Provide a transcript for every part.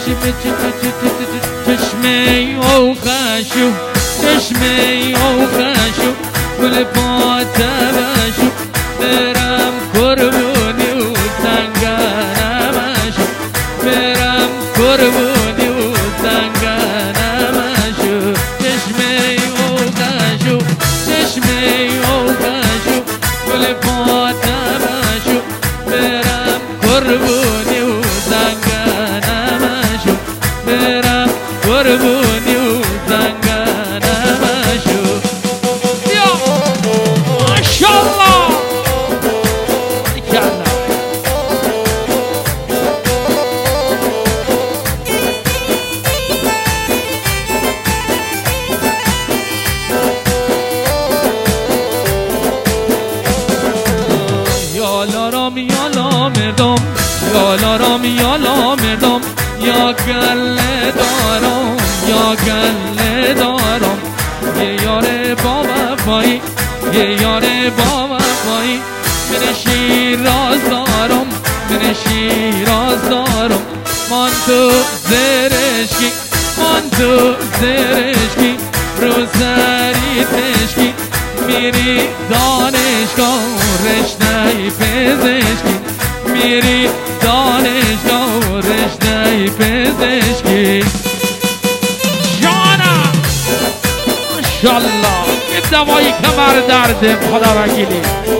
چشمه او خشو چشمه او خشو گل پاته بشو برم قربونی و سنگنمشو برم قربونی و سنگنمشو چشمه او خشو چشمه او خشو گل پاته بشو برم قربونی و سنگنمشو برم قربونی و سنگنمشو یا ماشاءالله یالا یالارام یالا مردم یالارام یالا مردم یا گله دارم یا گله دارم یه یار با وفایی یه یار با وفایی من شیراز دارم من شیراز دارم من تو زرشکی من تو زرشکی رو سری تشکی میری دانشگاه رشته پزشکی میری دانشگاه رشته پزشکی جانم ماشاءالله این دوایی کمر درده خدا وکیلی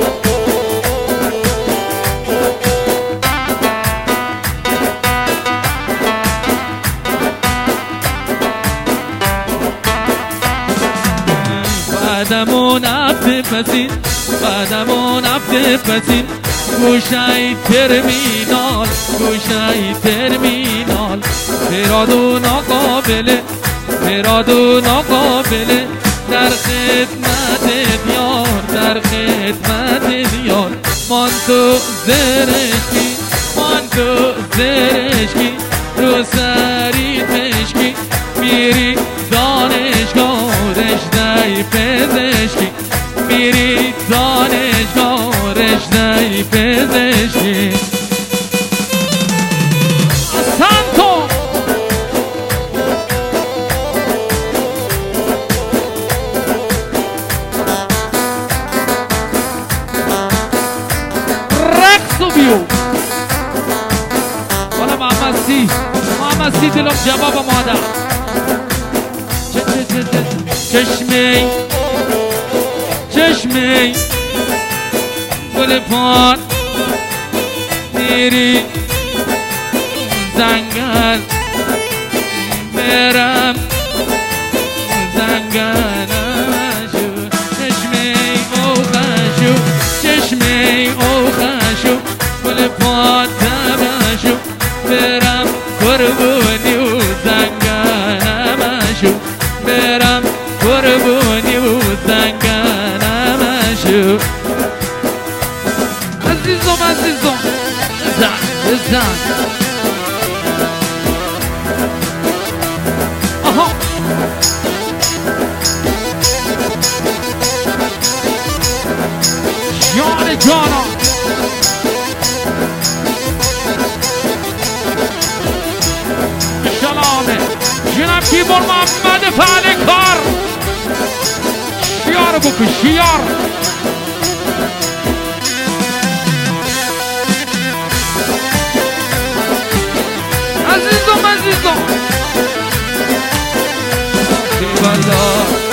بعدمون هفته پسین بعدمون هفته پسین گوشه ترمینال گوشه ترمینال فرادو ناقابله فرادو ناقابله در خدمت یار در خدمت یار من تو زرشکی من تو زرشکی رو سری تشکی میری دانشگاه رشته پزشکی میری دانشگاه رشته پزشکی سانتو رقص بیو والا محمد سی دلم جواب مادر چشمه چشمه گل پان میری زنگل برم زنگلمشو چشمه او خشو چشمه او خشو گل پان تمشو برم قربونی و زنگلمشو برم قربونی و زنگلمشو عزیزم عزیزم زن زن آها جان جانا شلامه جناب کیبور محمد فعل کار شیار بکن شیار عزیزم عزیزم بیوالا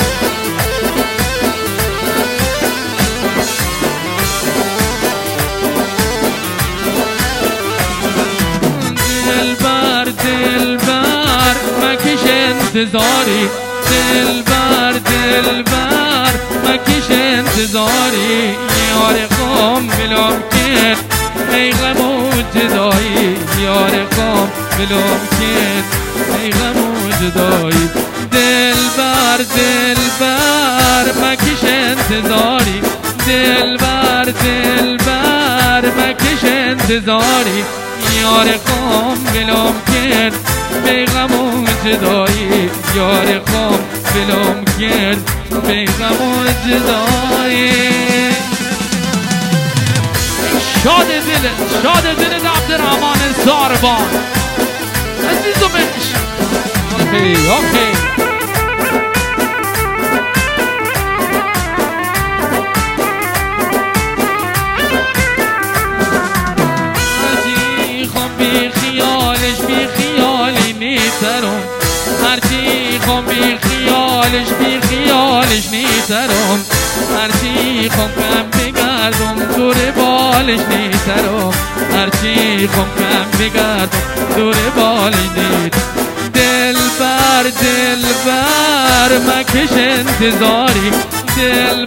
دلبر دلبر مکش انتظاری دلبر دلبر مکش انتظاری یار قوم بلوم کرد ای غم و جدایی یار قوم بلوم کرد ای غم و جدایی دلبر دلبر مکش انتظاری دلبر دلبر مکش انتظاری یار قوم بلوم کرد ای غم و جدایی یار قوم بلوم کرد ای غم و جدایی شاد دل عبدالرحمن زاربان عزیز و بکش. اوکی اوکی. بی خیالش بی خیالی نیترم، هرچی خون بی خیالش بی خیالش نیترم، هرچی خون کم بگردم دور بالش نیترم، هرچی خون کم بگردم دور بالش نیترم. دل بر مکش انتظاری، دل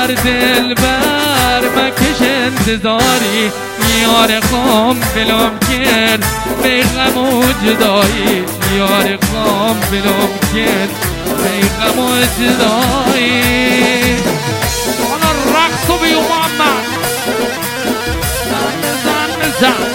بر مکش انتظاری، یار خام بلوم کرد بی غم و جدایی، یار خام بلوم کرد بی غم و جدایی. حالا رقص و بیو محمد زن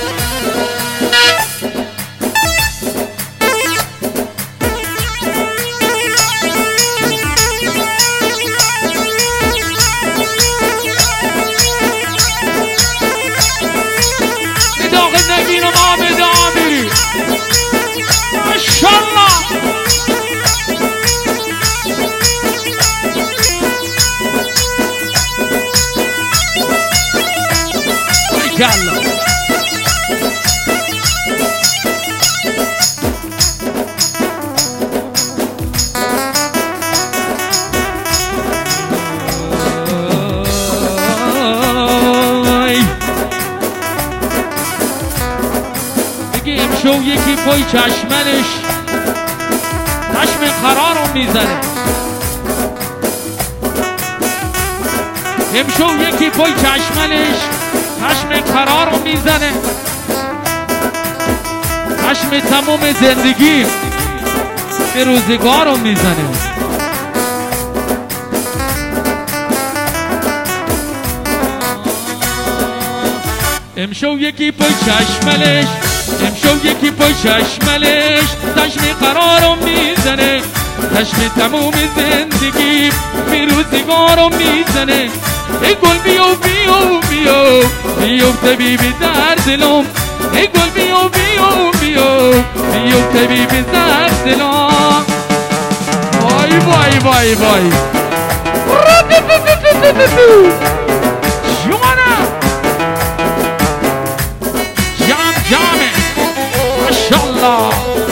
نگین محمد آمیری ماشالله. بارکالله. شو یکی پای چشمنش چشم قرارو میزنه، امشو یکی پای چشمنش چشم قرارو میزنه، چشم تمام زندگی به روزگارو میزنه. امشو یکی پای چشمنش، امشو یکی پای چشمنش چشم قرارو میزنه، چشم تموم زندگی به روزگارو میزنه. ای گل بیو بیو بیو بیو طبیب درد دلم، ای گل بیو بیو بیو بیو طبیب درد دلم. وای وای وای وای جوانم جامه ماشالله.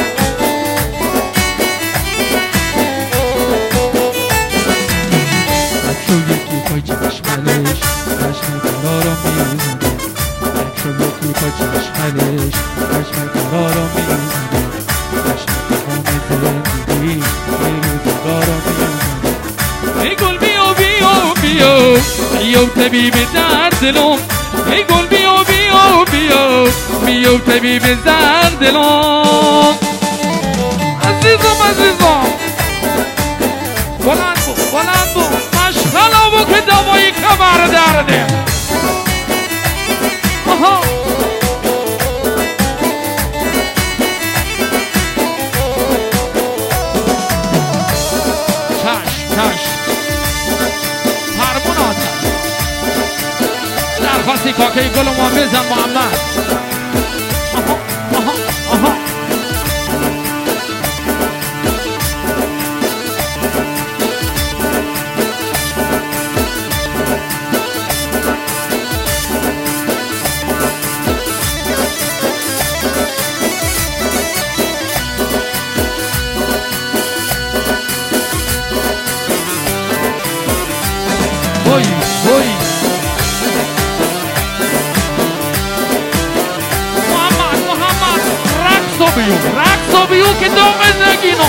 شو یکی پای چشمنش چشم قرارو میزنه، شو یکی پای چشمنش چشم قرارو میزنه، چشم تمام زندگی به روزگارو میزنه. ای گل بیو بیو بیو بیو طبیب درد دلم، ای گل بیو بیو بیو بیو طبیب درد دلم. عزیزم بلند بو مشغله بو که دوایی کمر درده. آها چش پرمونات درخواستی کاکه گل ما بزن محمد. آها وای محمد رقص و بیو که داغ نگینو.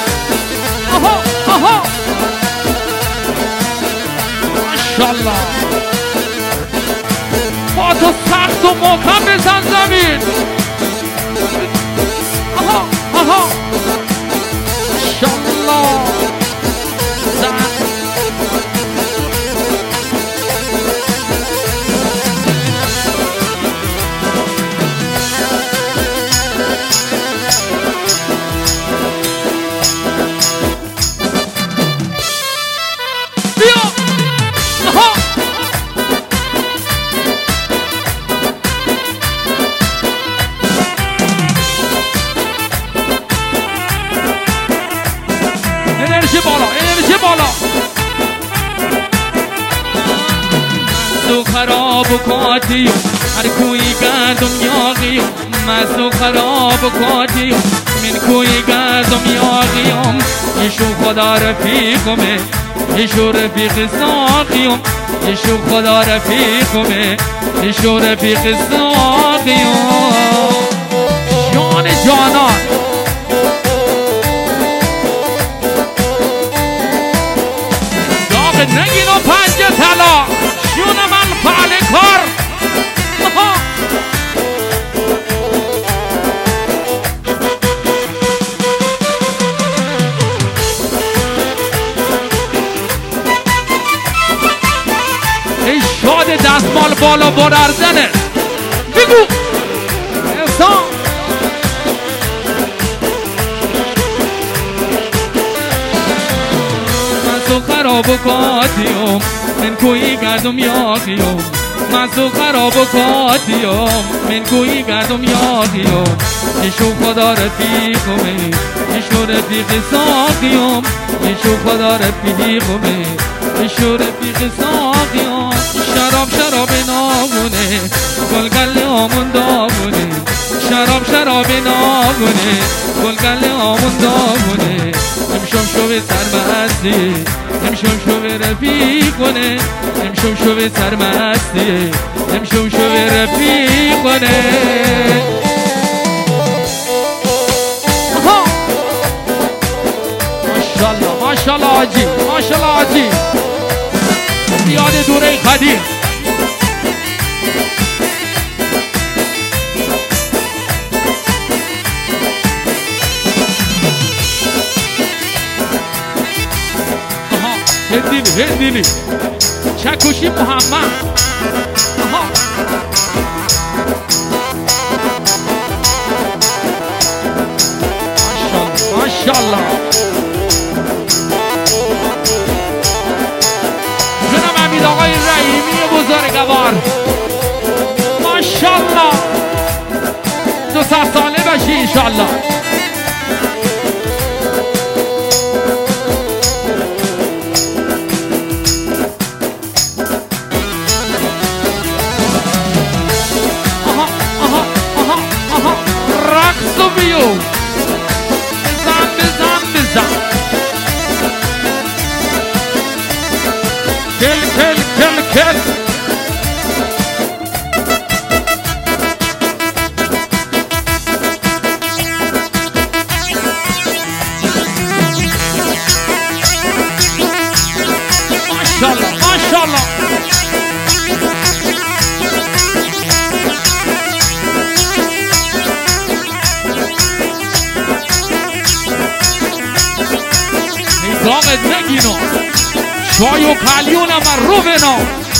آها ماشالله. با تو سخت و محکم بزن زمین. آها ماشالله. و خراب و کاتیم هر کوی گردم یاقیم مست و خراب و کاتیم من کوی گردم یاقیم ایشو خدا رفیقمه ایشو رفیق ساقیم ایشو خدا رفیقمه ایشو رفیق ساقیم جان جانان نگین و پنج طلا شون من فعل کار ای شاد دستمال بالا برارزنه بگو احسان خراب و کاتیم من کوی گردم یاقیم مست و خراب و کاتیم من کوی گردم یاقیم ایشو خدا رفیقمه ایشو رفیق ساقیم ایشو خدا رفیقمه ایشو رفیق ساقیم شراب ناگونه گلگل آمون داغونه شراب ناگونه گلگل آمون داغونه امشب شو سرمستی امشب شو رفیقونه امشب شو سرمستی امشب شو رفیقونه ماشاءالله ماشاءالله آجی ماشاءالله آجی یاد دوره قدیم هندینی چکوشی محمد ماشاءالله جناب امید آقای رحیمی بزرگوار ماشاءالله 200 ساله بشی انشاءالله كل ما شاء الله ما شاء الله نظام نگینو شای و کالیون من رو بنا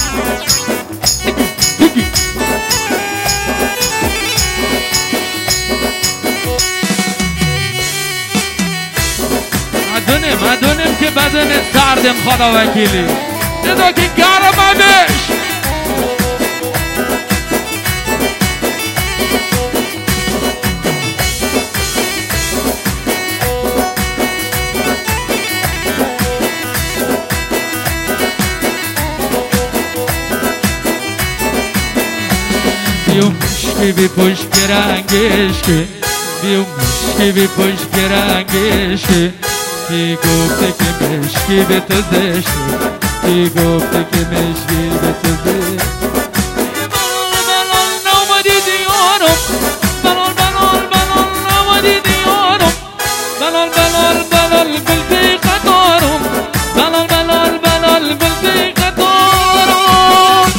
مدونم که بدن سردم خدا وکیلی ندا که گرمه بش بیوم مشکی بی پشت رنگش که بیوم مشکی بی پشت رنگش که کی گفته که مشکی به تو زشته کی گفته که مشکی به تو زشته بلال نامدی دیارم بلال نامدی دیارم بلال گل قطارم بلال گل قطارم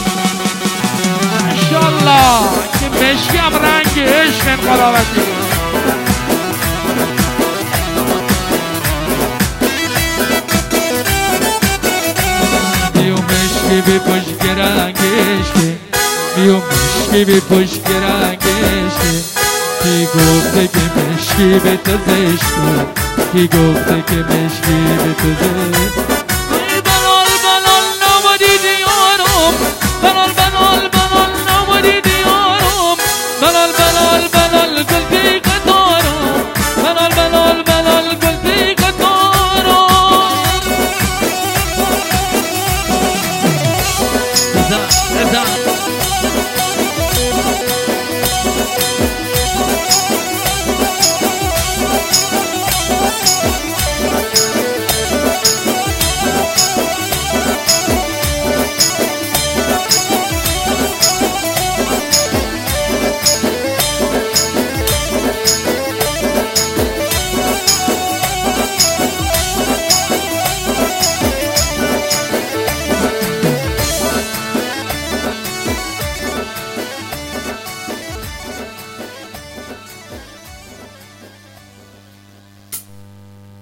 انشالله که مشکی هم رنگ عشق خداوندی به پشت رنگش که بیو مشکی به پشت رنگش که کی گفته که مشکی به تو زشته کی گفته که مشکی به تو زشته بلال نامدی دیارم بلال نامدی دیارم بلال گل بی قطارم بلال گل بی قطارم ازا